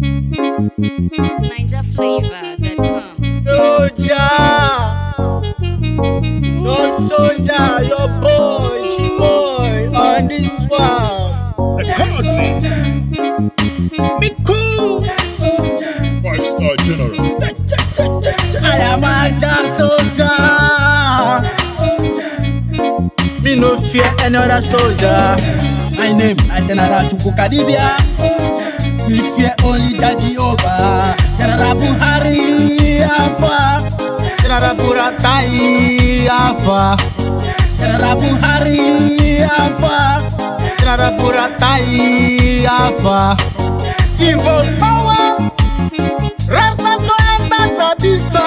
NigerFlavor.com. No soldier, your boy, G-boy, on this one. Be cool. 5-star general. I am a just soldier. Me no fear any other soldier. My name is General Chukukadibia. Me fear only Jehovah. General Buhari Alpha. General Buratai Alpha. General Buhari Alpha. General Buratai Alpha. Give us power. Rastas go enter Sabisa.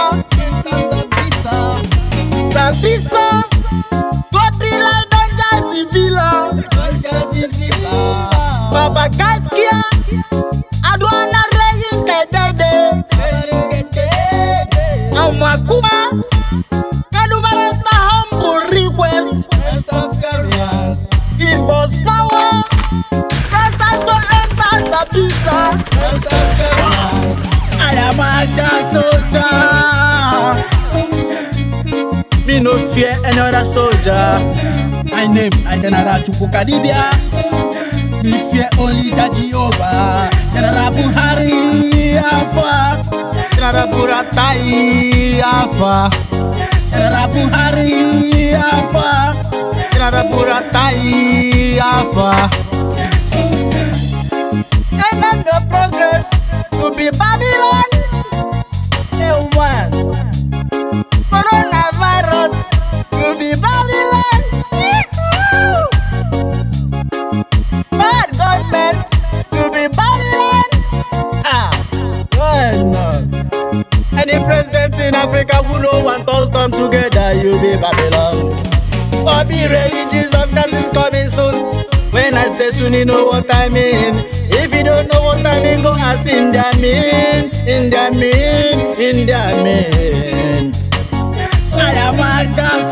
Sabisa. Go be like Donja Sivila. Baba Gaskia. Adwana Reyin Kedede. Amakuma. Kaduma Rasta humble request. Give us power. Rastas go enter Sabisa. I am a just soldier. Me no fear any other soldier. My name is General Chukukadibia. Me fear only Jehovah. General Buhari Alpha. General Buratai Alpha. General Buhari Alpha. General Buratai Alpha. And then the progress to be Babylon. A1 coronavirus to be Babylon. Bad government to be Babylon. Well, no. Any president in Africa who no want us come together, you be Babylon. But be ready, Jesus Christ is coming soon. When I say soon, you know what I mean. If you don't know what I mean, go ask in their mean, in their mean, in their mean. I am a just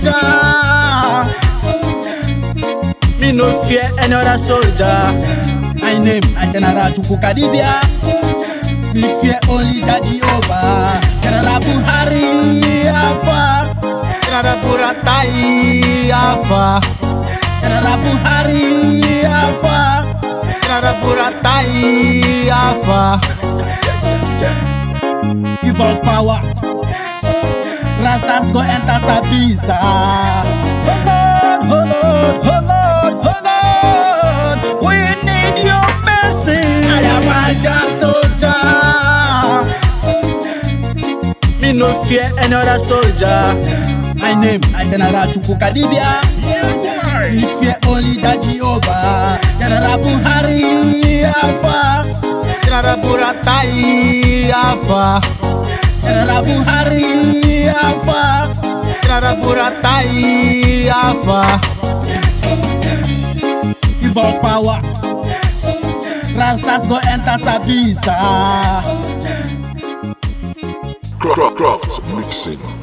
soldier. Me no fear any other soldier. My name is General Chukukadibia. Me fear only Jehovah. General Buhari Alpha. General Buratai Alpha. General Buhari Alpha. General Buratai Alpha. Give us power. Rastas go enter Sabisa. Hold on. We need your mercy. I am a just soldier. Me no fear any other soldier. My name is General Chukukadibia. Me fear only Jehovah. General Buhari Alpha. General Buratai Alpha. General Buhari Alpha. General Buratai Alpha. Give us power. Rastas go enter Sabisa. Craft mixing.